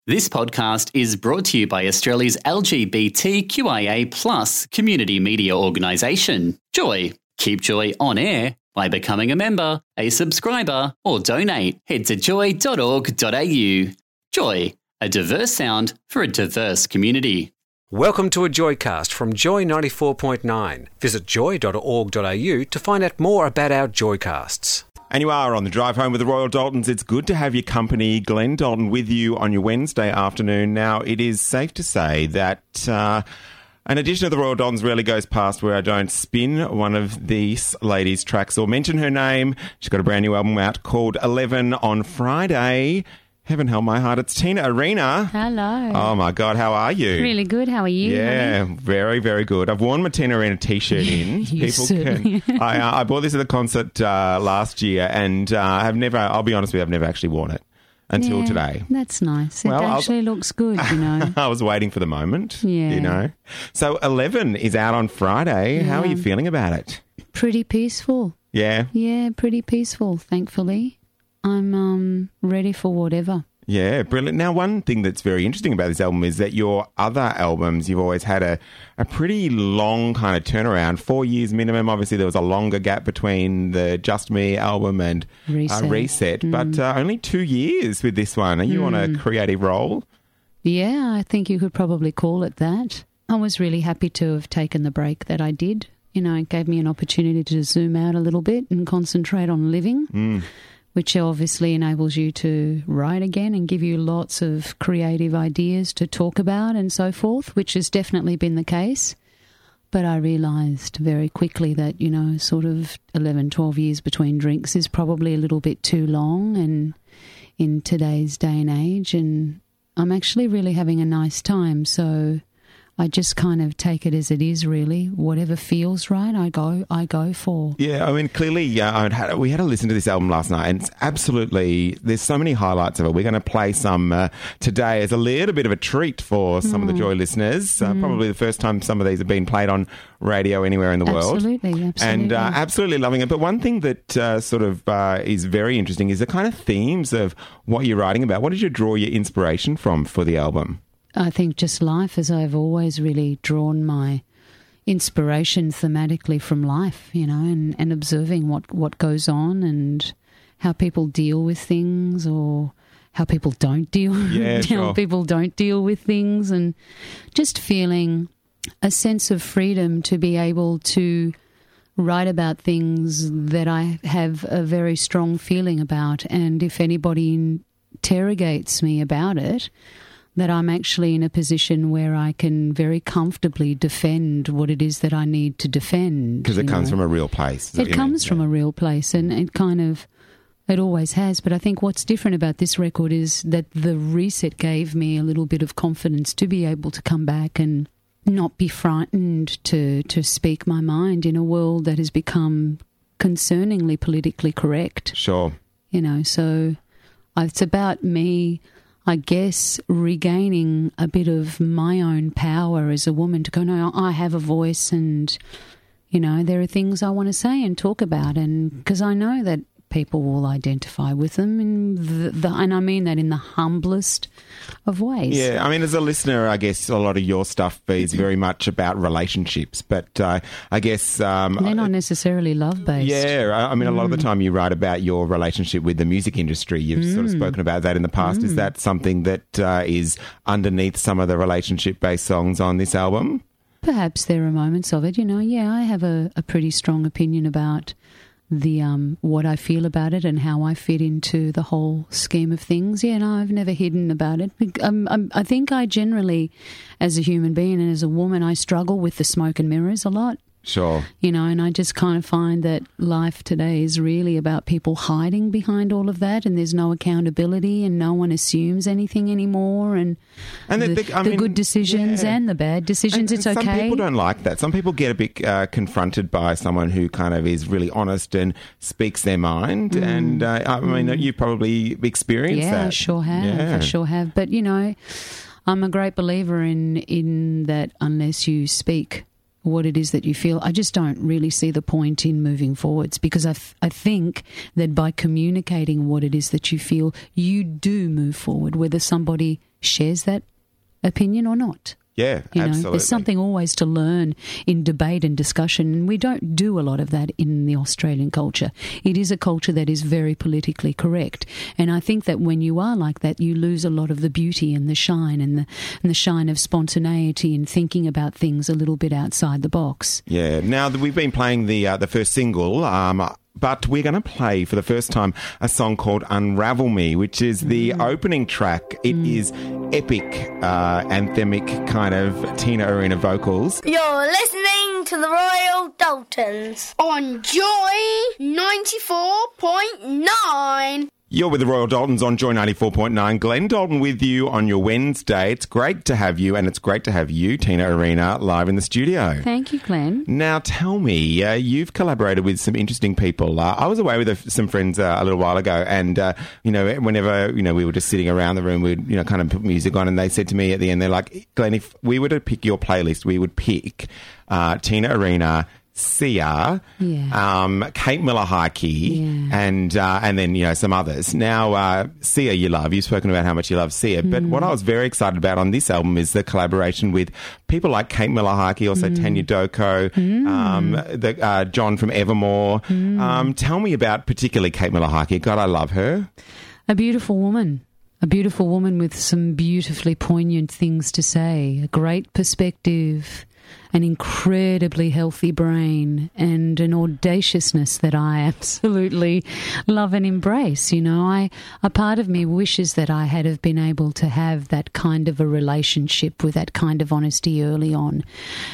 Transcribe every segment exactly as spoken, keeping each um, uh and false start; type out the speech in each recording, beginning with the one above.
This podcast is brought to you by Australia's L G B T Q I A plus community media organisation, Joy. Keep Joy on air by becoming a member, a subscriber, or donate. Head to joy dot org dot a u. Joy, a diverse sound for a diverse community. Welcome to a Joycast from Joy ninety-four point nine. Visit joy dot org dot a u to find out more about our Joycasts. And you are on the drive home with the Royal Daltons. It's good to have your company. Glenn Dalton with you on your Wednesday afternoon. Now, it is safe to say that uh, an edition of the Royal Daltons rarely goes past where I don't spin one of these ladies' tracks or mention her name. She's got a brand new album out called eleven on Friday. Heaven help my heart. It's Tina Arena. Hello. Oh, my God. How are you? Really good. How are you? Yeah, honey? very, very good. I've worn my Tina Arena T-shirt in. You People certainly- can. I, uh, I bought this at the concert uh, last year, and uh, I've never, I'll be honest with you, I've never actually worn it until Yeah, today. That's nice. It Well, I'll- actually looks good, you know. I was waiting for the moment, Yeah. you know. So eleven is out on Friday. How are Yeah. you feeling about it? Pretty peaceful. Yeah? Yeah, pretty peaceful, thankfully. I'm um ready for whatever. Yeah, brilliant. Now, one thing that's very interesting about this album is that your other albums, you've always had a, a pretty long kind of turnaround, four years minimum. Obviously, there was a longer gap between the Just Me album and Reset. Uh, Reset, Mm. but uh, only two years with this one. Are you on a creative role? Yeah, I think you could probably call it that. I was really happy to have taken the break that I did. You know, it gave me an opportunity to zoom out a little bit and concentrate on living. Mm. Which obviously enables you to write again and give you lots of creative ideas to talk about and so forth, which has definitely been the case. But I realised very quickly that, you know, sort of eleven, twelve years between drinks is probably a little bit too long and in today's day and age, and I'm actually really having a nice time, so I just kind of take it as it is, really. Whatever feels right, I go I go for. Yeah, I mean, clearly, uh, I had, we had to listen to this album last night, and it's absolutely, there's so many highlights of it. We're going to play some uh, today as a little bit of a treat for some Mm. of the Joy listeners. Uh, Mm. Probably the first time some of these have been played on radio anywhere in the world. Absolutely, absolutely. And uh, absolutely loving it. But one thing that uh, sort of uh, is very interesting is the kind of themes of what you're writing about. What did you draw your inspiration from for the album? I think just life, as I've always really drawn my inspiration thematically from life, you know, and, and observing what, what goes on and how people deal with things or how people don't deal Yeah, how sure. people don't deal with things, and just feeling a sense of freedom to be able to write about things that I have a very strong feeling about, and if anybody interrogates me about it, that I'm actually in a position where I can very comfortably defend what it is that I need to defend. Because it you comes know. from a real place. is that what It you comes mean? from Yeah. a real place, and it kind of, it always has. But I think what's different about this record is that the reset gave me a little bit of confidence to be able to come back and not be frightened to, to speak my mind in a world that has become concerningly politically correct. Sure. You know, so it's about me, I guess, regaining a bit of my own power as a woman to go, no, I have a voice, and, you know, there are things I want to say and talk about, and because I know that people will identify with them, in the, the, and I mean that in the humblest of ways. Yeah, I mean, as a listener, I guess a lot of your stuff is very much about relationships, but uh, I guess... Um, They're not necessarily love-based. Yeah, I I mean, a lot of the time you write about your relationship with the music industry. You've sort of spoken about that in the past. Is that something that uh, is underneath some of the relationship-based songs on this album? Perhaps there are moments of it, you know. Yeah, I have a, a pretty strong opinion about the um, what I feel about it and how I fit into the whole scheme of things. Yeah, no, I've never hidden about it. Um, um, I think I generally, as a human being and as a woman, I struggle with the smoke and mirrors a lot. Sure. You know, and I just kind of find that life today is really about people hiding behind all of that, and there's no accountability, and no one assumes anything anymore, and, And the, the- the- I the mean, good decisions yeah. and the bad decisions, And- it's and okay. Some people don't like that. Some people get a bit uh, confronted by someone who kind of is really honest and speaks their mind. Mm. And uh, I mean, you probably experienced Yeah, that. I sure have. Yeah. I sure have. But, you know, I'm a great believer in in that unless you speak what it is that you feel, I just don't really see the point in moving forwards, because I, th- I think that by communicating what it is that you feel, you do move forward, whether somebody shares that opinion or not. Yeah, you know, absolutely. there's something always to learn in debate and discussion, and we don't do a lot of that in the Australian culture. It is a culture that is very politically correct, and I think that when you are like that, you lose a lot of the beauty and the shine and the and the shine of spontaneity and thinking about things a little bit outside the box. Yeah. Now that we've been playing the uh, the first single. Um, But we're going to play for the first time a song called Unravel Me, which is the mm. opening track. It mm. is epic, uh, anthemic kind of Tina Arena vocals. You're listening to the Royal Daltons on Joy ninety-four point nine. You're with the Royal Daltons on Joy ninety-four point nine. Glenn Dalton with you on your Wednesday. It's great to have you, and it's great to have you, Tina Arena, live in the studio. Thank you, Glenn. Now, tell me, uh, you've collaborated with some interesting people. Uh, I was away with a, some friends uh, a little while ago, and, uh, you know, whenever, you know, we were just sitting around the room, we'd, you know, kind of put music on, and they said to me at the end, they're like, Glenn, if we were to pick your playlist, we would pick uh, Tina Arena, Sia, yeah. um, Kate Miller-Heidke, yeah. and uh, and then, you know, some others. Now, uh, Sia you love. You've spoken about how much you love Sia. Mm. But what I was very excited about on this album is the collaboration with people like Kate Miller-Heidke, also mm. Tanya Doko, mm. um, the, uh, John from Evermore. Mm. Um, tell me about particularly Kate Miller-Heidke. God, I love her. A beautiful woman. A beautiful woman with some beautifully poignant things to say. A great perspective. An incredibly healthy brain and an audaciousness that I absolutely love and embrace. You know, I a part of me wishes that I had have been able to have that kind of a relationship with that kind of honesty early on.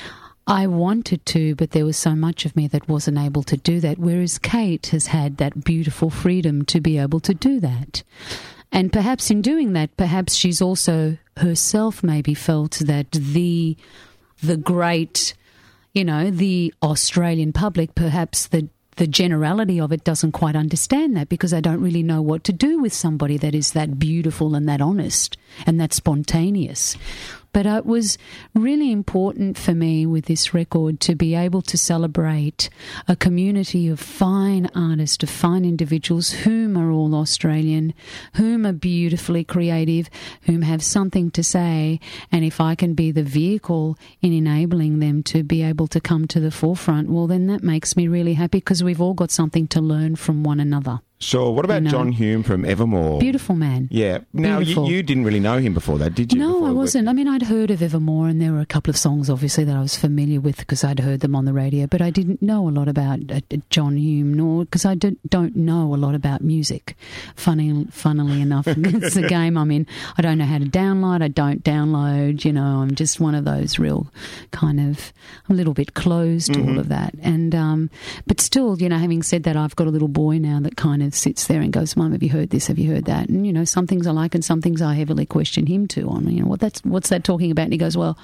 I wanted to, but there was so much of me that wasn't able to do that, whereas Kate has had that beautiful freedom to be able to do that. And perhaps in doing that, perhaps she's also herself maybe felt that the... the great, you know, the Australian public, perhaps the the generality of it doesn't quite understand that because they don't really know what to do with somebody that is that beautiful and that honest and that spontaneous. But uh, it was really important for me with this record to be able to celebrate a community of fine artists, of fine individuals, whom are all Australian, whom are beautifully creative, whom have something to say. And if I can be the vehicle in enabling them to be able to come to the forefront, well, then that makes me really happy because we've all got something to learn from one another. Sure. What about you know, John Hume from Evermore? Beautiful man. Yeah. Now, you, you didn't really know him before that, did you? No, before I wasn't. I mean, I'd heard of Evermore and there were a couple of songs, obviously, that I was familiar with because I'd heard them on the radio, but I didn't know a lot about uh, John Hume, nor because I don't, don't know a lot about music. Funny, funnily enough, it's the game I'm in. I don't know how to download. I don't download. You know, I'm just one of those real kind of, I'm a little bit closed to mm-hmm. all of that. And, um, but still, you know, having said that, I've got a little boy now that kind of sits there and goes, Mum, have you heard this? Have you heard that? And, you know, some things I like and some things I heavily question him to on, you know, what that's, what's that talking about? And he goes, well,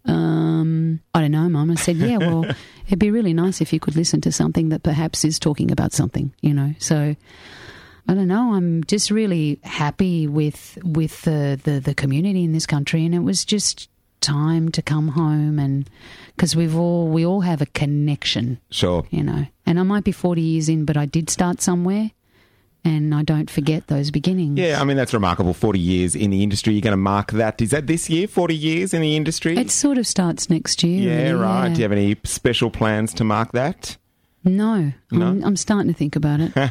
um, I don't know, Mum. I said, yeah, well, it'd be really nice if you could listen to something that perhaps is talking about something, you know. So I don't know. I'm just really happy with with the, the, the community in this country, and it was just time to come home, and because we've all we all have a connection. Sure. You know, and I might be forty years in, but I did start somewhere. And I don't forget those beginnings. Yeah, I mean, that's remarkable. forty years in the industry. You're going to mark that. Is that this year, forty years in the industry? It sort of starts next year. Yeah, really, right. yeah. Do you have any special plans to mark that? No, no? I'm, I'm starting to think about it.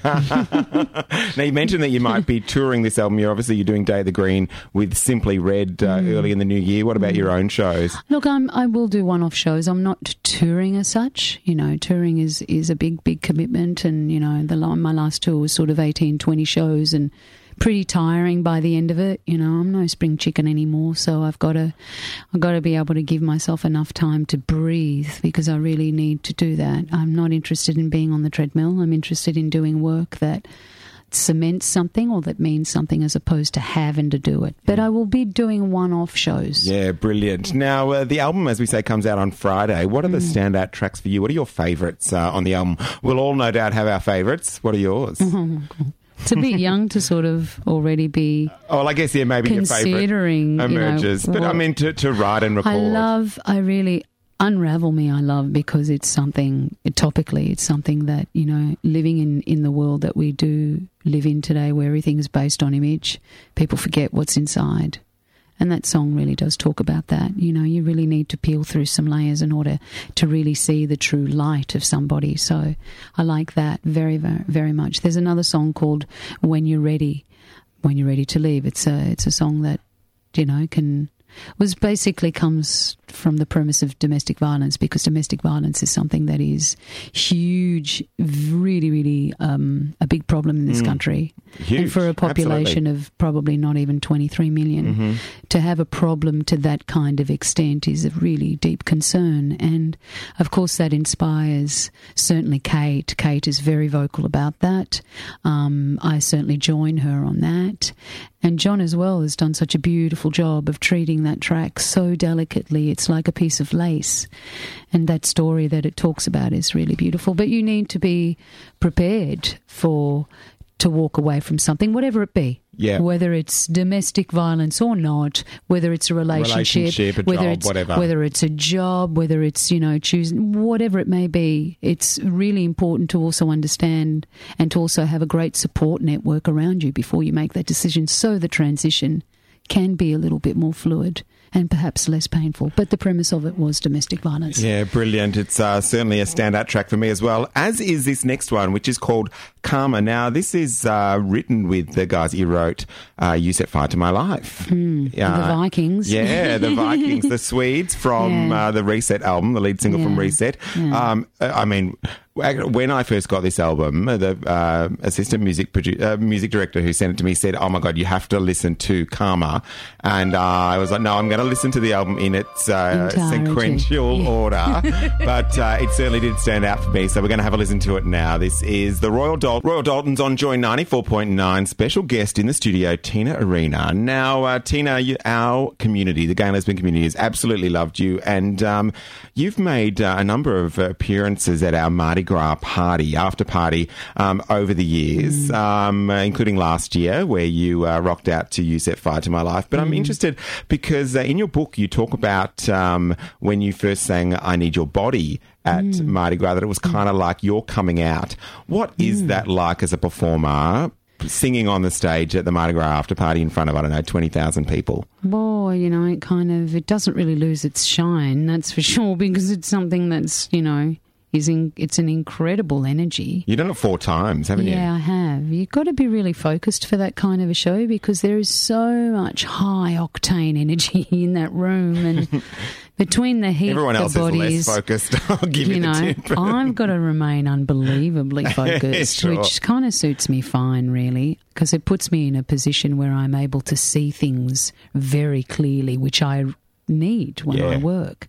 Now, you mentioned that you might be touring this album. You're obviously you're doing Day of the Green with Simply Red uh, mm. early in the new year. What about mm. your own shows? Look, I'm, I will do one-off shows. I'm not touring as such. You know, touring is, is a big, big commitment. And, you know, the my last tour was sort of eighteen, twenty shows and pretty tiring by the end of it. You know, I'm no spring chicken anymore, so I've got to I've got to be able to give myself enough time to breathe because I really need to do that. I'm not interested in being on the treadmill. I'm interested in doing work that cements something or that means something as opposed to having to do it. But I will be doing one-off shows. Yeah, brilliant. Now, uh, the album, as we say, comes out on Friday. What are the mm. standout tracks for you? What are your favourites uh, on the album? We'll all no doubt have our favourites. What are yours? It's a bit young to sort of already be oh, well, I guess, yeah, maybe considering your favourite emerges. You know, but, I mean, to, to write and record. I love, I really, Unravel Me I love because it's something, topically, it's something that, you know, living in, in the world that we do live in today where everything is based on image, people forget what's inside. And that song really does talk about that. You know, you really need to peel through some layers in order to really see the true light of somebody. So I like that very, very, very much. There's another song called When You're Ready, When You're Ready to Leave. It's a, it's a song that, you know, can... was basically comes from the premise of domestic violence, because domestic violence is something that is huge, really, really um, a big problem in this mm. country. Huge. And for a population Absolutely. of probably not even twenty-three million, mm-hmm. to have a problem to that kind of extent is a really deep concern. And, of course, that inspires certainly Kate. Kate is very vocal about that. Um, I certainly join her on that. And John as well has done such a beautiful job of treating that track so delicately. It's like a piece of lace. And that story that it talks about is really beautiful. But you need to be prepared for to walk away from something, whatever it be. Yeah. Whether it's domestic violence or not, whether it's a relationship, Relationship, a whether job, it's whatever. whether it's a job, whether it's, you know, choosing whatever it may be. It's really important to also understand and to also have a great support network around you before you make that decision, so the transition can be a little bit more fluid and perhaps less painful. But the premise of it was domestic violence. Yeah, brilliant. It's uh, certainly a standout track for me as well, as is this next one, which is called Karma. Now, this is uh, written with the guys you wrote uh, You Set Fire to My Life. Mm, uh, the Vikings. Yeah, the Vikings, the Swedes from Yeah. uh, the Reset album, the lead single Yeah. from Reset. Yeah. Um, I mean... When I first got this album, the uh, assistant music produ- uh, music director who sent it to me said, "Oh my God, you have to listen to Karma," and uh, I was like, "No, I'm going to listen to the album in its uh, Entirety. sequential Yeah. order." But uh, it certainly did stand out for me, so we're going to have a listen to it now. This is the Royal Dal- Royal Daltons on Joy ninety-four point nine. Special guest in the studio, Tina Arena. Now, uh, Tina, you, our community, the gay and lesbian community, has absolutely loved you, and um, you've made uh, a number of appearances at our Mardi Gras party, after party, um, over the years, mm. um, uh, including last year where you uh, rocked out to You Set Fire to My Life. But mm. I'm interested because uh, in your book you talk about um, when you first sang I Need Your Body at mm. Mardi Gras, that it was kind of like your coming out. What is mm. that like as a performer, singing on the stage at the Mardi Gras after party in front of, I don't know, twenty thousand people? Boy, you know, it kind of, it doesn't really lose its shine, that's for sure, because it's something that's, you know, is in, it's an incredible energy. You've done it four times, haven't yeah, you? Yeah, I have. You've got to be really focused for that kind of a show, because there is so much high-octane energy in that room, and between the heat, everyone else the bodies, is less focused. I'll give you, you the know, tip. I've got to remain unbelievably focused, Sure. which kind of suits me fine, really, because it puts me in a position where I'm able to see things very clearly, which I need when Yeah. I work.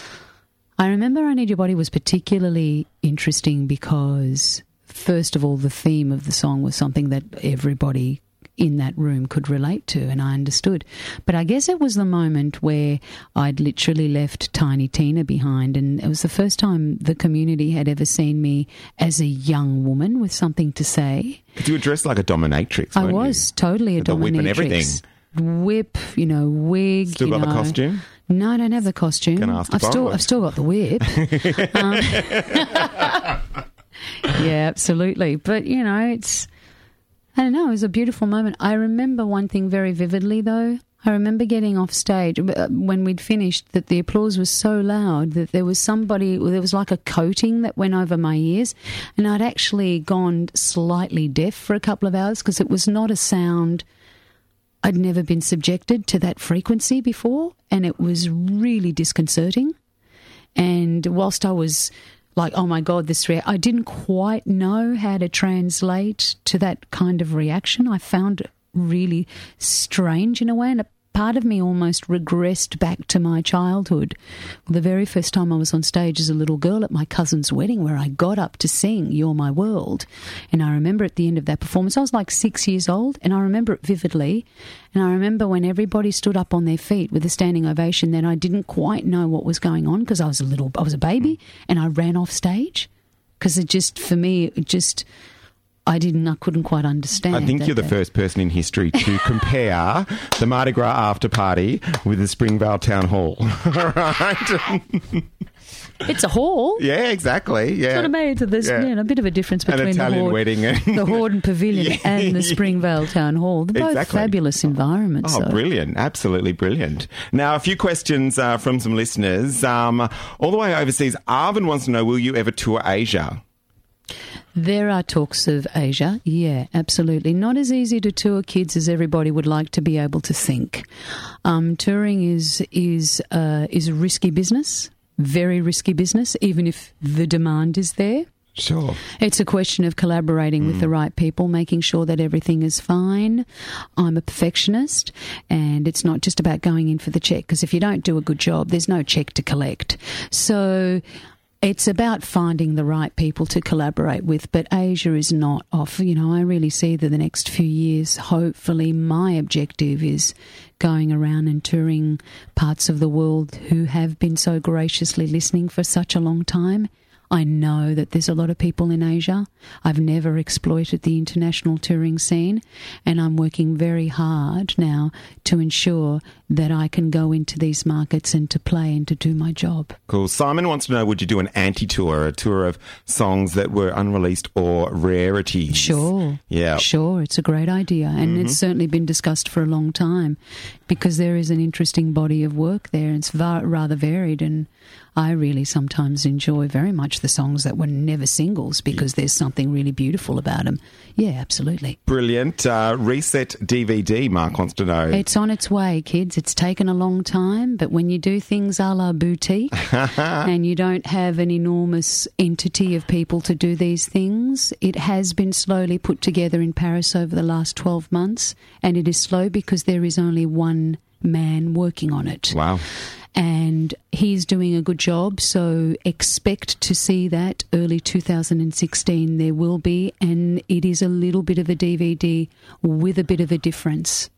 I remember I Need Your Body was particularly interesting because, first of all, the theme of the song was something that everybody in that room could relate to, and I understood. But I guess it was the moment where I'd literally left Tiny Tina behind, and it was the first time the community had ever seen me as a young woman with something to say. You were dressed like a dominatrix, I weren't was you? totally a With the dominatrix. whip and everything. Whip, you know, wig. Still you got know. the costume? No, I don't have the costume. Gonna ask to I've borrow still, it. I've still got the whip. um, yeah, absolutely. But you know, it's, I don't know. It was a beautiful moment. I remember one thing very vividly, though. I remember getting off stage when we'd finished, that the applause was so loud that there was somebody, there was like a coating that went over my ears, and I'd actually gone slightly deaf for a couple of hours because it was not a sound. I'd never been subjected to that frequency before, and it was really disconcerting. And whilst I was like, oh my God, this rea- I didn't quite know how to translate to that kind of reaction. I found it really strange in a way, and a part of me almost regressed back to my childhood. The very first time I was on stage as a little girl at my cousin's wedding, where I got up to sing You're My World. And I remember at the end of that performance, I was like six years old, and I remember it vividly. And I remember when everybody stood up on their feet with a standing ovation, that I didn't quite know what was going on because I was a little, I was a baby, and I ran off stage because it just, for me, it just... I didn't, I couldn't quite understand. I think that, you're the that. first person in history to compare the Mardi Gras after party with the Springvale Town Hall. All right. It's a hall. Yeah, exactly. Yeah. It's what I mean. There's Yeah. you know, a bit of a difference An between the Italian Horde, wedding and- the Horde Pavilion Yeah. and the Springvale Town Hall. They're both Exactly. fabulous environments. Oh, though. brilliant. Absolutely brilliant. Now, a few questions uh, from some listeners. Um, all the way overseas, Arvin wants to know, will you ever tour Asia? There are talks of Asia. Yeah, absolutely. Not as easy to tour kids as everybody would like to be able to think. Um, touring is is uh, is a risky business, very risky business, even if the demand is there. Sure. It's a question of collaborating with the right people, making sure that everything is fine. I'm a perfectionist, and it's not just about going in for the check, because if you don't do a good job, there's no check to collect. So it's about finding the right people to collaborate with, but Asia is not off. You know, I really see that the next few years, hopefully my objective is going around and touring parts of the world who have been so graciously listening for such a long time. I know that there's a lot of people in Asia. I've never exploited the international touring scene, and I'm working very hard now to ensure that I can go into these markets and to play and to do my job. Cool. Simon wants to know, would you do an anti-tour, a tour of songs that were unreleased or rarities? Sure. Yeah. Sure, it's a great idea, and mm-hmm. it's certainly been discussed for a long time, because there is an interesting body of work there. It's va- rather varied, and I really sometimes enjoy very much the songs that were never singles, because there's something really beautiful about them. Yeah, absolutely. Brilliant. Uh, Reset D V D, Mark wants to know. It's on its way, kids. It's taken a long time, but when you do things a la boutique and you don't have an enormous entity of people to do these things, it has been slowly put together in Paris over the last twelve months, and it is slow because there is only one man working on it. Wow. And he's doing a good job, so expect to see that early two thousand sixteen there will be, and it is a little bit of a D V D with a bit of a difference.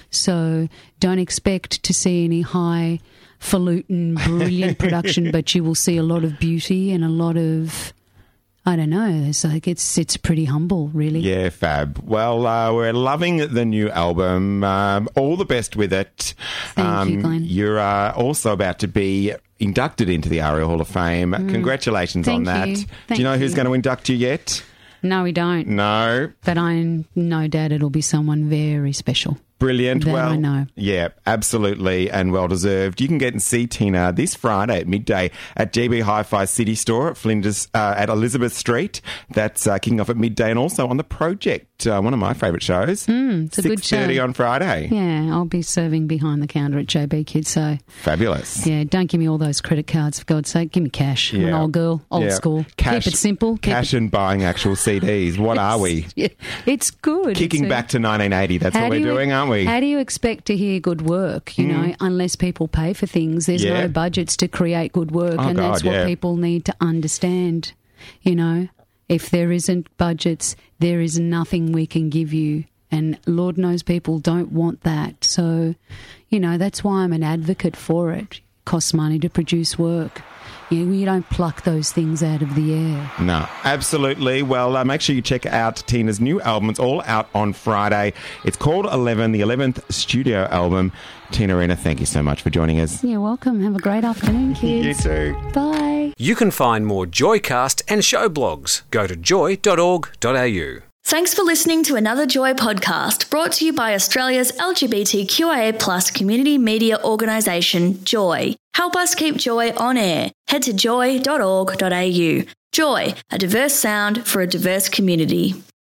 So don't expect to see any highfalutin, brilliant production, but you will see a lot of beauty and a lot of, I don't know, it's like it's it's pretty humble, really. Yeah, fab. Well, uh, we're loving the new album. Um, all the best with it. Thank um, you, Glenn. You're uh, also about to be inducted into the ARIA Hall of Fame. Mm. Congratulations Thank on that. you. Do Thank you know who's you. going to induct you yet? No, we don't. No. But I no doubt it'll be someone very special. Brilliant. That well, I know. Yeah, absolutely, and well deserved. You can get and see Tina this Friday at midday at G B Hi-Fi City Store at Flinders uh, at Elizabeth Street. That's uh, kicking off at midday, and also on The Project, uh, one of my favourite shows. Mm, it's a good show. six thirty on Friday. Yeah, I'll be serving behind the counter at J B Kids. So fabulous. Yeah, don't give me all those credit cards, for God's sake. Give me cash. I'm Yeah. an old girl, old Yeah. school. Cash, Keep it simple. Keep cash it- and buying actual C Ds. What are we? Yeah, it's good. Kicking It's a- back to nineteen eighty. That's How what we're do you- doing, aren't we? How do you expect to hear good work, you know, unless people pay for things? There's Yeah. no budgets to create good work, Oh, and that's God, what yeah. people need to understand, you know. If there isn't budgets, there is nothing we can give you, and Lord knows people don't want that. So, you know, that's why I'm an advocate for it. It costs money to produce work. You, you don't pluck those things out of the air. No, absolutely. Well, uh, make sure you check out Tina's new album. It's all out on Friday. It's called eleven, the eleventh studio album. Tina Arena, thank you so much for joining us. You're welcome. Have a great afternoon, kids. You too. Bye. You can find more Joycast and show blogs. Go to joy dot org dot a u. Thanks for listening to another Joy podcast brought to you by Australia's L G B T Q I A plus community media organisation, Joy. Help us keep Joy on air. Head to joy dot org dot a u. Joy, a diverse sound for a diverse community.